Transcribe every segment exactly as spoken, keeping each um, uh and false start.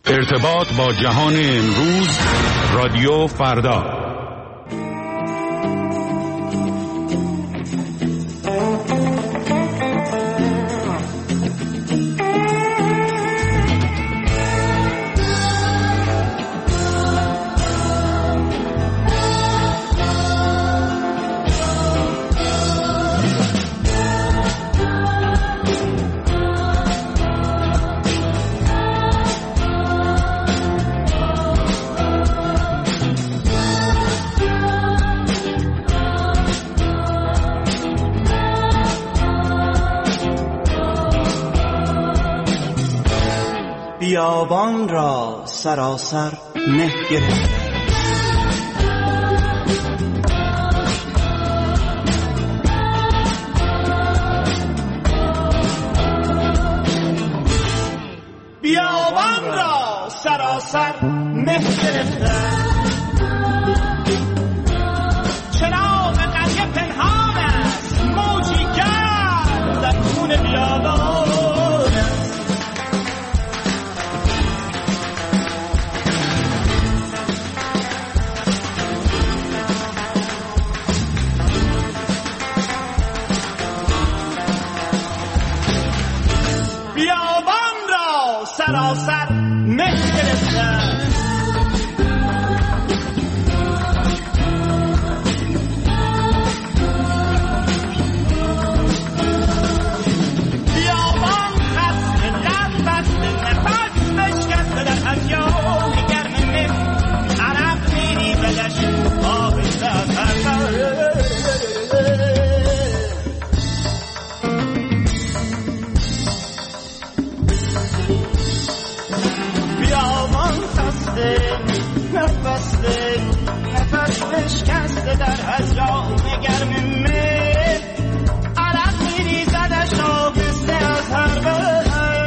ارتباط با جهان امروز، رادیو فردا. بیابان را سراسر مه گرفت، بیابان را سراسر مه گرفت، چراغ قریه پنهان است، موجی گرد در خون بیابان. سراسر مه گرفتن، بیابان خسته لب بسته، نفس بشکسته در هریان گرم مه، عرق میریزدش آهسته از هر نفسته نفس بشکسته در هجران گرم مه، عرق میریزدش آبسته از هر بر.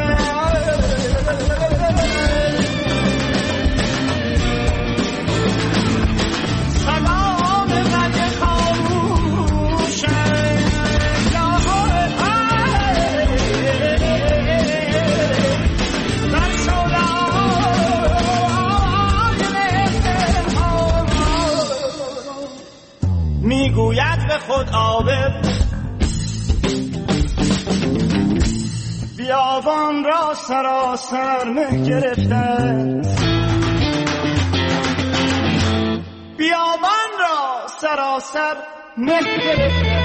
سلام قدر خاموشه میگوید به خود عابر، بیابان را سراسر مه گرفته، بیابان را سراسر مه گرفته.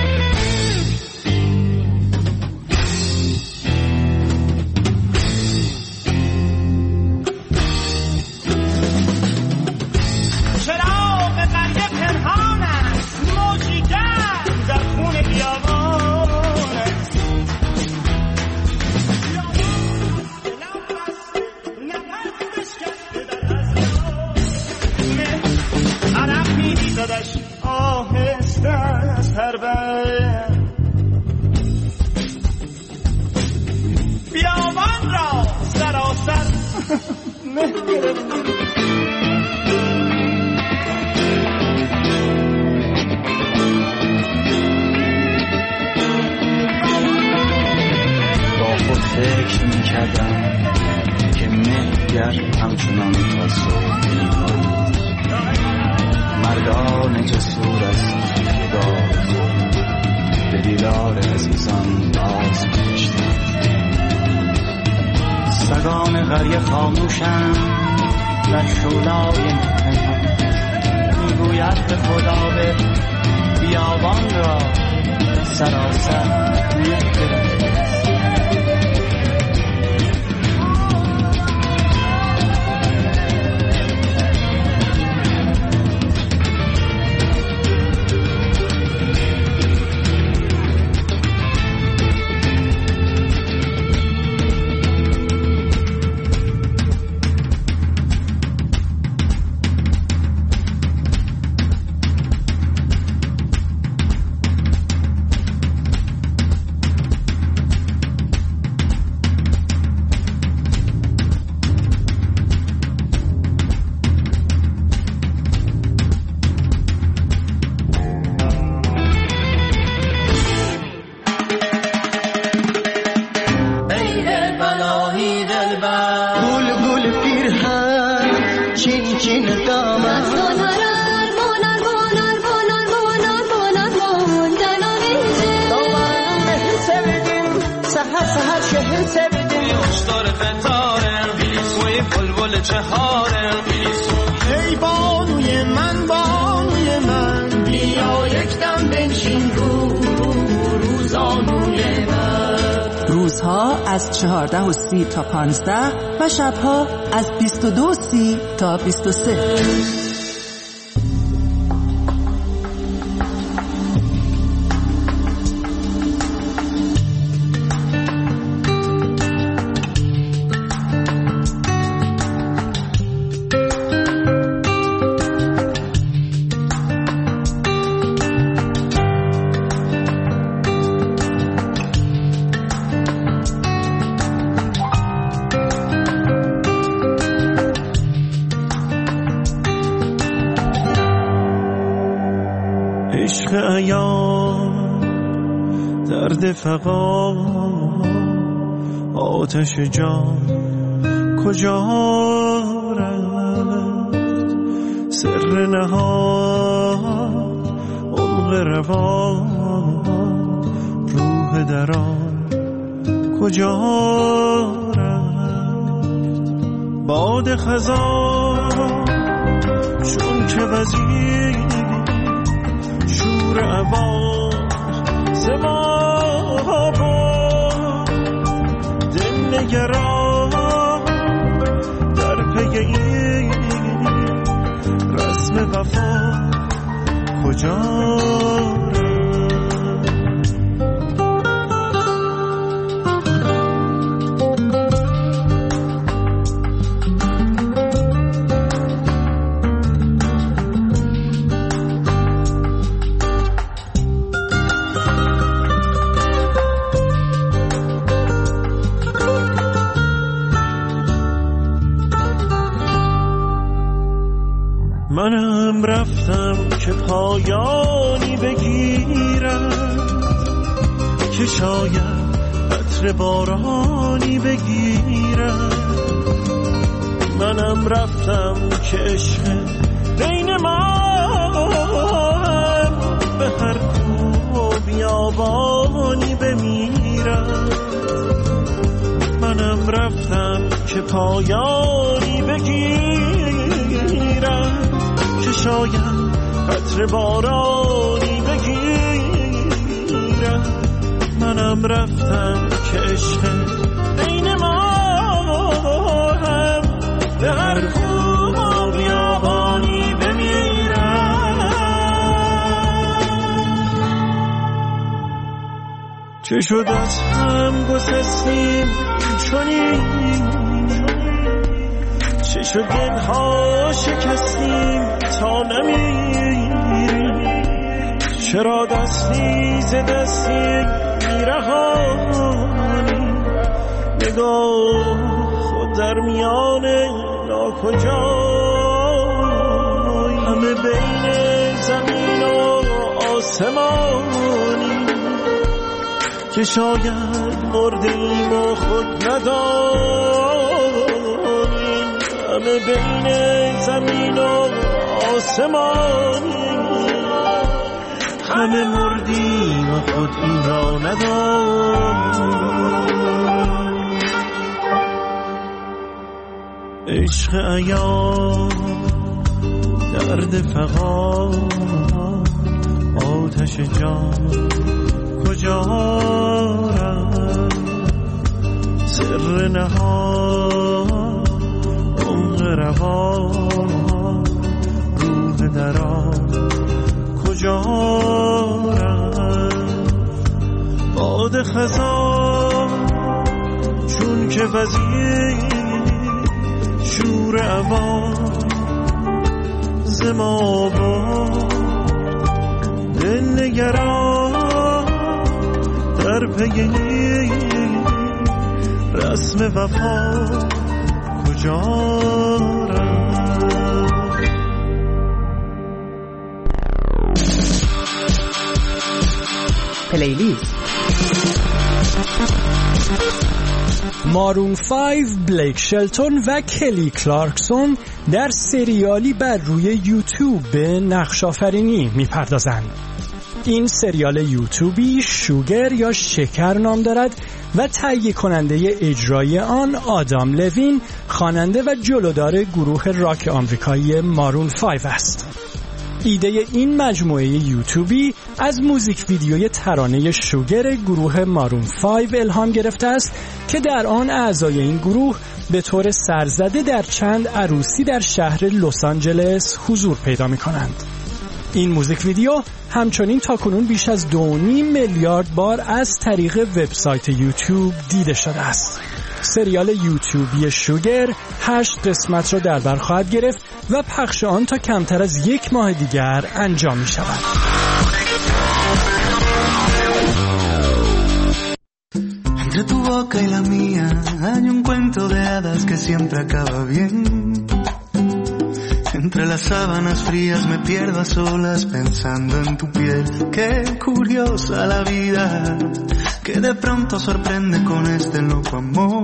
آهسته از هر بر، بیابان را سراسر مه گرفت. با خود فکر میکردم که مهگر همچنان تصور مردان جسور است که باز به دیدار عزیزان باز می‌گشتند. سگان قریه خاموشند در شولای پنهان، میگوید به خدا به بیابان را سراسر مه گرفت. هم چین چین دامن Bonar bonar bonar bonar bonar bonar bonar دامن sevdim سحر سحر شهر sevdim دار فتاره وی بلبل چهاره ای بانوی من بانوی من بیا یک دم بنشین رو روزانوی من. روزها از چهارده و سی تا پانزده و شبها از بیست و دو و سی تا بیست و سه. عشق ایام درد فقا آتش جان کجا رفت سر نهاد عمق روان روح دران کجا رفت باد خزان چون که وزیر شور عباد زما با دل نگران در پی این رسم وفا کجا منم رفتم که پایانی بگیرم که شاید عطر بارانی بگیرم منم رفتم که عشق بین من به هر کو بیابانی بمیرم منم رفتم که پایانی بگیرم که شاید قطر بارانی بگیرم منم رفتم که عشق بین ما هم به هر خوب و بیابانی بمیرم چه شد از هم گسستیم چونیم چه شد دلها شکستیم تا نمیریم چرا دستی ز دستی میرهانی نگاه خود در میان ناکجای همه بین زمین و آسمانی که شاید مردیم و خود ندانیم همه بین زمین و آسمانی همه مردیم و خود این را ندانیم عشق ایام درد فقان آتش جان کجا رفت سر نهان عمق روان روح دران کجا رفت باد خزان چون که وزیر شور عوان زما باد دل نگران در پی رسم وفا کجا رفت پلیلیست مارون پنج، بلیک شلتون و کلی کلارکسون در سریالی بر روی یوتیوب به نقش آفرینی میپردازند. این سریال یوتیوبی شوگر یا شکر نام دارد و تهیه کننده اجرایی آن آدام لوین، خواننده و جلودار گروه راک آمریکایی مارون پنج است. ایده این مجموعه یوتیوبی از موزیک ویدیوی ترانه شوگر گروه مارون پنج الهام گرفته است که در آن اعضای این گروه به طور سرزده در چند عروسی در شهر لس آنجلس حضور پیدا می کنند. این موزیک ویدیو همچنین تاکنون بیش از دو و نیم میلیارد بار از طریق وبسایت یوتیوب دیده شده است. سریال یوتیوبی شوگر هشت قسمت را در بر خواهد گرفت و پخش آن تا کمتر از یک ماه دیگر انجام می شود. Entre tu boca y la mía hay un cuento de hadas que siempre acaba bien. Entre las sábanas frías me pierdo a solas pensando en tu piel. Qué curiosa la vida, que de pronto sorprende con este loco amor.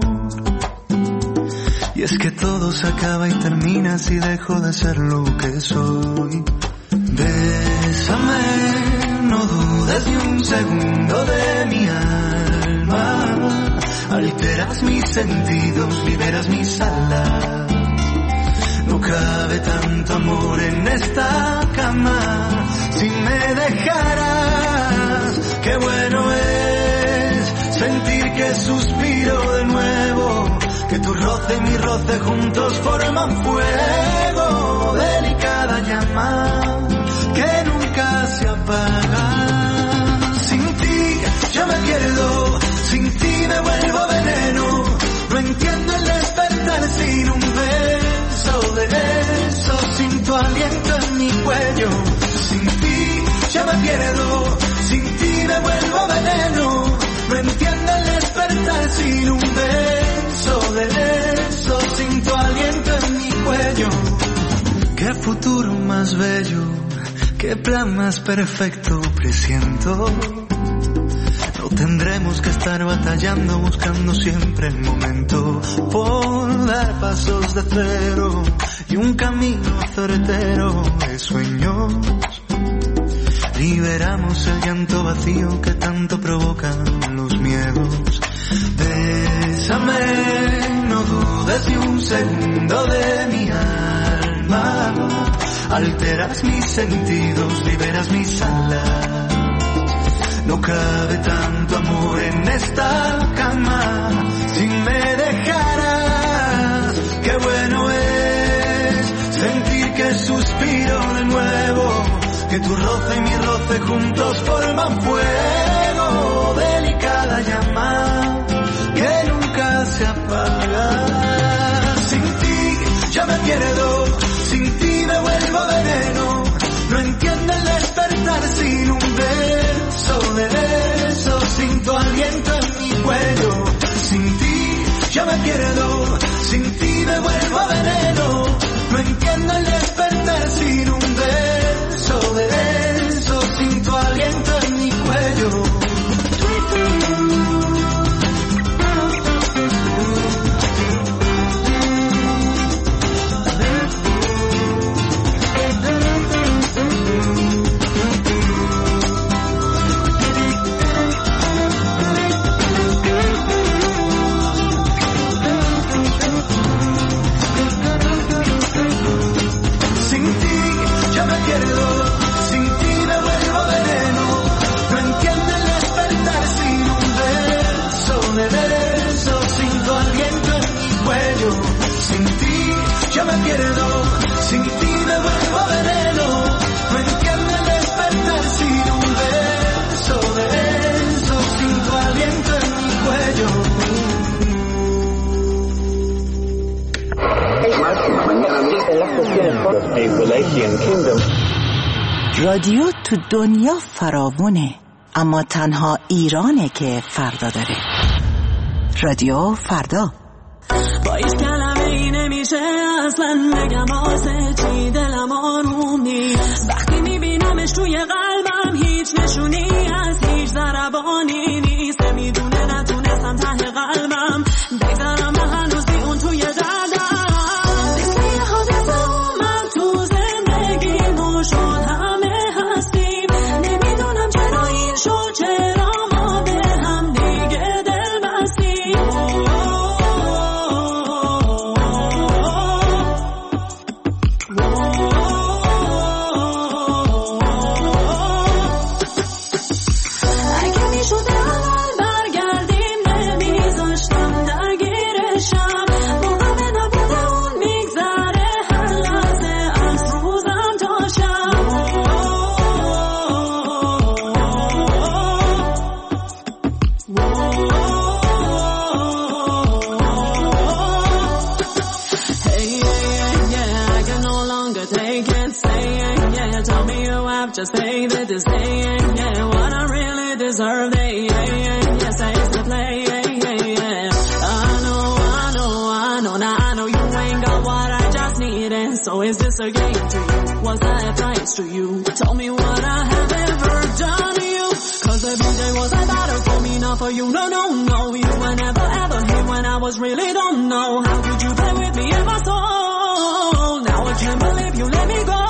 Y es que todo se acaba y termina si dejo de ser lo que soy. Bésame, no dudes ni un segundo de mi alma. Alteras mis sentidos, liberas mis alas. No cabe tanto amor en esta cama. Si me dejaras, qué bueno es sentir que suspiro de nuevo, que tu roce y mi roce juntos forman fuego, delicada llama que nunca se apaga. Sin ti yo me pierdo, sin ti me vuelvo veneno. No entiendo el despertar sin un beso de eso, sin tu aliento en mi cuello. Sin ti yo me pierdo, sin ti me vuelvo veneno. No entiendo el despertar sin un beso de eso, sin tu aliento en mi cuello. Qué futuro más bello, qué plan más perfecto presiento. No tendremos que estar batallando, buscando siempre el momento por dar pasos de cero y un camino certero de sueños. Liberamos el llanto vacío que tanto provocan los miedos. Bésame, no dudes ni un segundo de mi alma. Alteras mis sentidos, liberas mis alas. No cabe tanto amor en esta cama. Si me dejaras, qué bueno es sentir que suspiro de nuevo, que tu roce y mi roce juntos forman fuego, delicada llama que nunca se apaga. Sin ti yo me pierdo, sin ti me vuelvo veneno. No entiendo el despertar sin un beso de eso, sin tu aliento en mi cuello. Sin ti yo me pierdo, sin ti me vuelvo veneno. No entiendo el despertar sin un beso de eso, sin tu aliento en mi cuello. Yo me pierdo, sin ti me vuelvo veneno. No entiendo el despertar sin un beso de eso, sin tu aliento en mi cuello. رادیو تو دنیا فراوونه، اما تنها ایرانه که فردا داره. رادیو فردا. با هیچ کلمه ای نمیشه اصلا بگم واسه چی دلم آروم نیست. وقتی میبینمش توی قلبم هیچ نشونی از هیچ ضربانی نیست. میدونه نتونستم ته قلبم بگذارم just pay the disdain, yeah, yeah. What I really deserve, they, yeah, yeah. Yes, I used to play, yeah, yeah, yeah. I know, I know, I know, now I know you ain't got what I just need, and so is this a game to you? Was I a price to you? Tell me what I have ever done to you, cause every day was a battle for me, not for you. No, no, no, you were never ever here when I was really don't know. How could you play with me and my soul? Now I can't believe you let me go.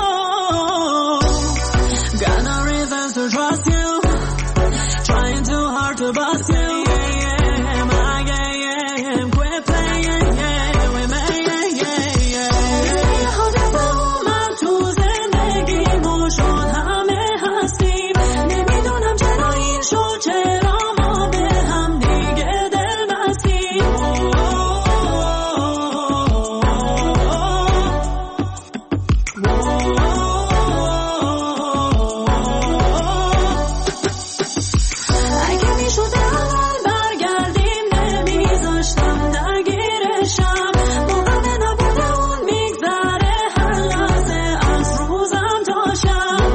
Got no reasons to trust you, trying too hard to bust you. Yeah, yeah, my, yeah, yeah, quit playing, yeah, with me, yeah, yeah, yeah. من تو زندگیمو شد همه هستیم، نمیدونم چرا این شد، چرا ما به هم دیگه دل بستیم. اگه میشد اول برگردیم نمیذاشتم درگیرشم، موقع نبوده اون میگذره هر لحظه از روزم تا شب.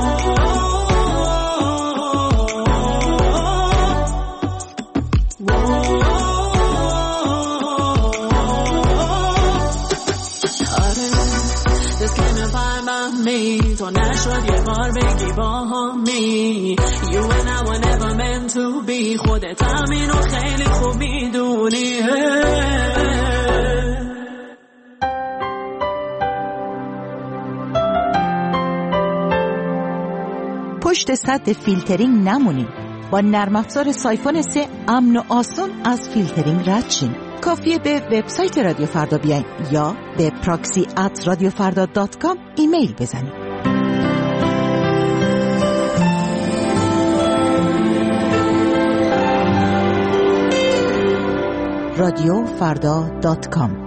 آره This came and find by me تو نشد یه بار بگی با همی You and I were never meant to be خودت همین رو خیلی خوب میدونی. پشت سد فیلترینگ نمونید. با نرم افزار سایفون سه امن و آسون از فیلترینگ رد شین. کافیه به وبسایت رادیو فردا بیاین یا به پراکسی ات رادیو فردا دات کام ایمیل بزنید. رادیو فردا دات کام.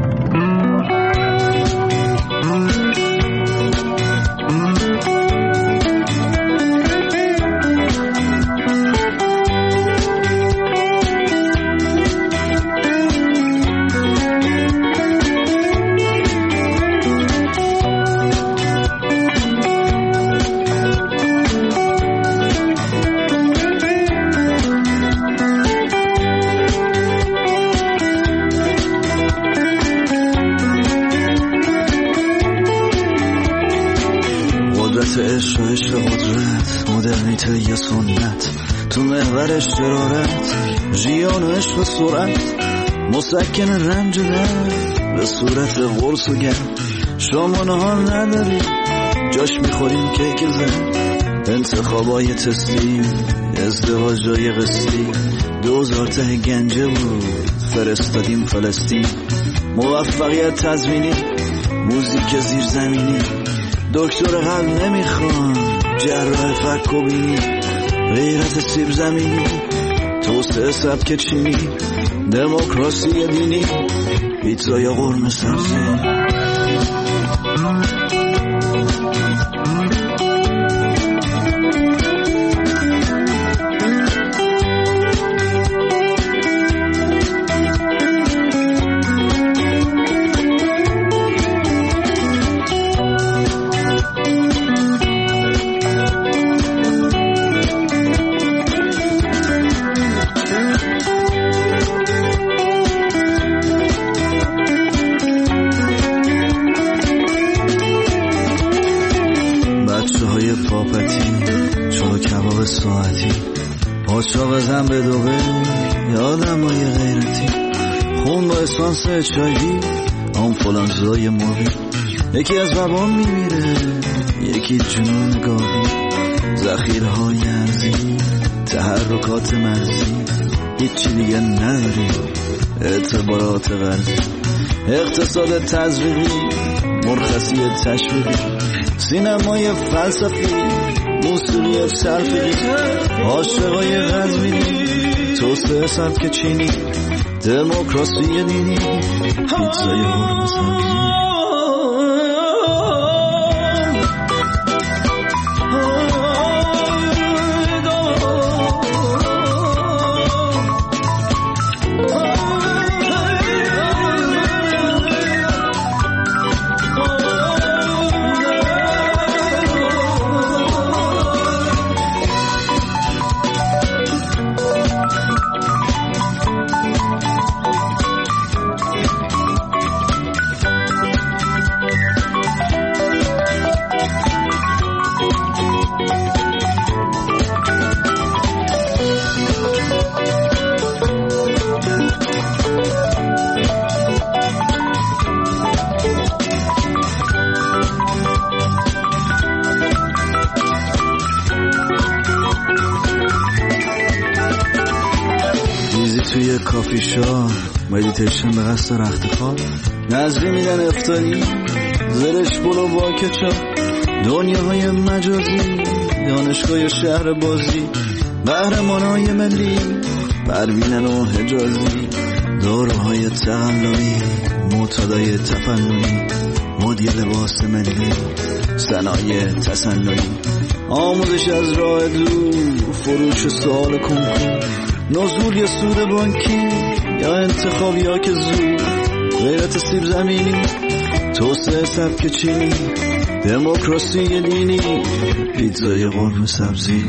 عشق و عشق قدرت مدرنیته یا سنت تو محورش جرارت ژیان و عشق و سرعت مسکن رنج و درد به صورت قرص و گرد شما نهار نداری جاش میخوریم کیک زن انتخابای تستی ازدواجای قسطی دوزار ته گنجه بود فرستادیم فلسطین موفقیت تضمینی موزیک زیرزمینی دکتر قلب نمیخوان جراح فک و بینی غیرت سیب زمینی توسعه سبک چینی دموکراسی دینی پیتزا یا قرمه سبزی پاچا بزن به دوبه یادم های غیرتی خون با اسانس چایی آنفولانزای موبی یکی از بابام میمیره یکی جنون گاهی ذخیرهای ارزی تحرکات مرزی هیچی دیگه نداری اعتبارات ورزی اقتصاد تزریقی مرخصی تشویقی سینمای فلسفی موسیقی سرفیقی عاشقای غزمینی توسعه سبک چینی دموکراسی دینی پیتزای قرمه سبزی پیشا مدیتیشن به قصد رخت خواب، نظری میدن افتاری، زرش برو با کچا، دنیاهای مجازی، دانشگاه شهر بازی، قهرمانای ملی، پروینن و حجازی، داروهای تقلبی، معتادای تفننی، مدیر لباس ملی، صنایع تصنعی، آموزش از راه دور، فروش سوال کنکور، نزول یا سود بانکی یا انتخاب یا که زور، غیرت سیب زمینی، توسعه سبک چینی، دموکراسی دینی، پیتزای قرمه سبزی.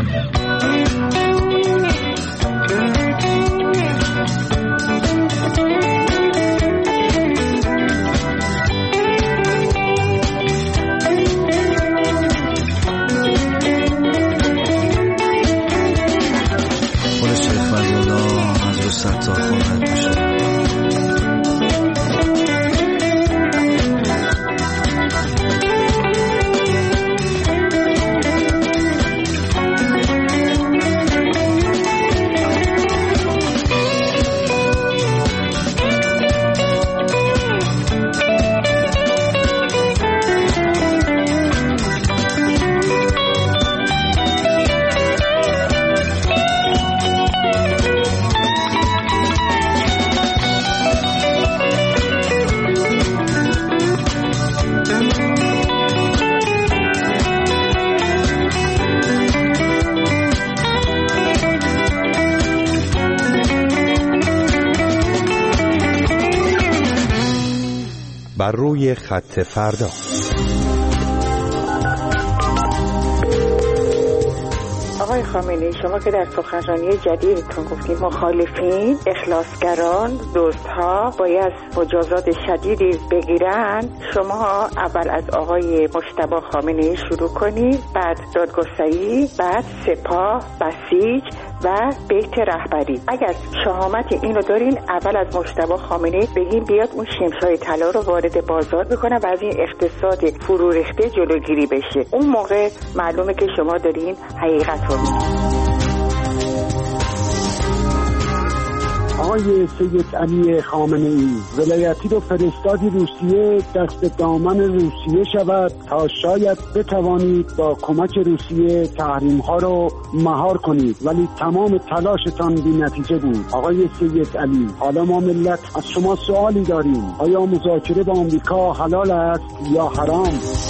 بر روی خط فردا. آقای خامنه‌ای، شما که در سخنرانی جدیدتون گفتید مخالفین، اخلاصگران، دزدها باید مجازات شدیدی بگیرن، شما اول از آقای مجتبی خامنه‌ای شروع کنید، بعد دادگستری، بعد سپاه، بسیج و بیت رهبری. اگر شهامت اینو دارین اول از مجتبی خامنه‌ای بگین بیاد اون شمشای طلا رو وارد بازار بکنه و از این اقتصاد فرو ریخته جلوگیری بشه. اون موقع معلومه که شما دارین حقیقت رو میگین. آقای سید علی خامنه‌ای، ولایتی رو فرستادی روسیه دست دامن روسیه شود تا شاید بتوانید با کمک روسیه تحریم ها رو مهار کنید، ولی تمام تلاشتان بی نتیجه بود. آقای سید علی، حالا ما ملت از شما سوالی داریم، آیا مذاکره با آمریکا حلال است یا حرام؟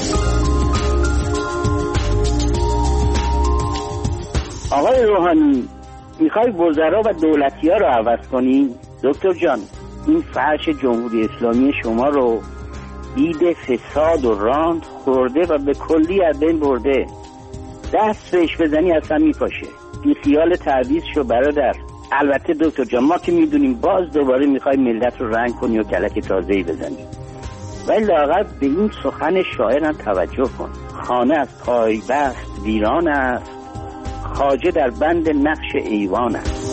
آقای روحانی، میخوای وزرا و دولتی ها رو عوض کنی؟ دکتر جان، این فرش جمهوری اسلامی شما رو دید فساد و راند خورده و به کلی از بین برده. دست بهش بزنی اصلا میپاشه. بی خیال تعویض شو برادر. البته دکتر جان، ما که میدونیم باز دوباره میخوای ملت رو رنگ کنی و کلک تازه‌ای بزنی، ولی لااقل به این سخن شاعرم توجه کن. خانه از پای بست ویران است، خواجه در بند نقش ایوان است.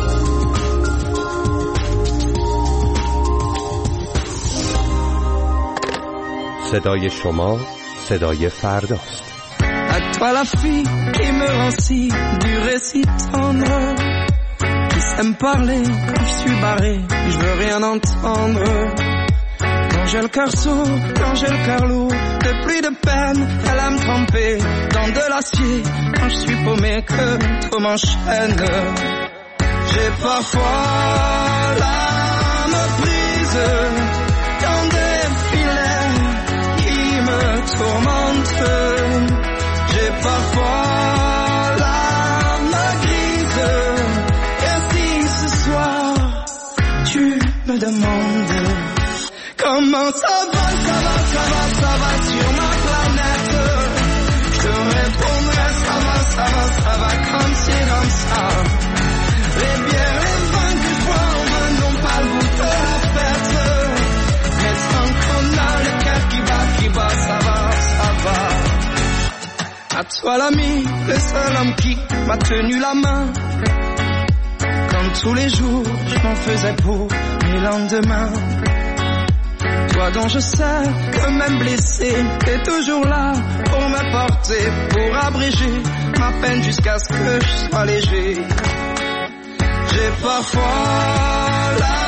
صدای شما صدای فرداست. À toi la fille qui me rend si du récit tendre, qui sait me parler quand je suis barré, je veux rien entendre. Quand j'ai le cœur sourd, quand j'ai le cœur lourd, de pluie de peine, elle aime tremper dans de l'acier. Quand je suis paumé, que tout m'enchaîne. J'ai parfois l'âme prise dans des filets qui me tourmentent. J'ai parfois l'âme grise. Et si ce soir tu me demandes comment ça va, ça va, ça va, ça va sur ma planète, je te répondrai ça va, ça va, ça va comme c'est comme ça. Les bières, les vins que je bois en main n'ont pas le goût de la fête, mais tant qu'on a le cœur qui bat, qui bat, ça va, ça va. À toi l'ami, le seul homme qui m'a tenu la main, comme tous les jours, je m'en faisais pour mes lendemains. Toi dont je sais que même blessé, t'es toujours là pour me porter, pour abréger ma peine jusqu'à ce que je sois léger. J'ai parfois la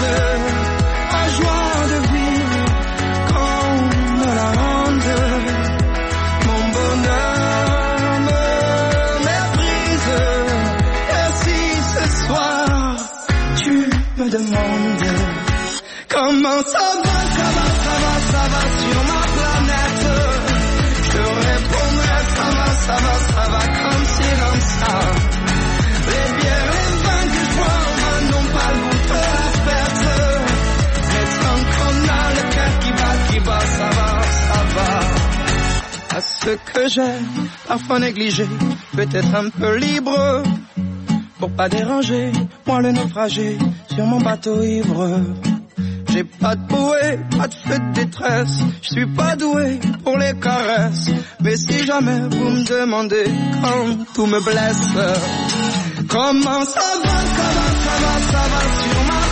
la joie de vivre qu'on me la rende. Mon bonheur me méprise. Et si ce soir tu me demandes comment ça va, ça va, ça va, ça va sur ma planète, je te répondrai ça va, ça va, ça va comme si comme ça. Les bières, les vins du soir n'ont pas le goût de la fête, mais tant qu'on a le cœur qui bat, qui bat, ça va, ça va. À ce que j'ai parfois négligé, peut-être un peu libre, pour pas déranger, moi le naufragé sur mon bateau ivre. J'ai pas de bouée, pas de feu de détresse, je suis pas doué pour les caresses, mais si jamais vous me demandez quand tout me blesse, comment ça va, ça va, ça va, ça va sur ma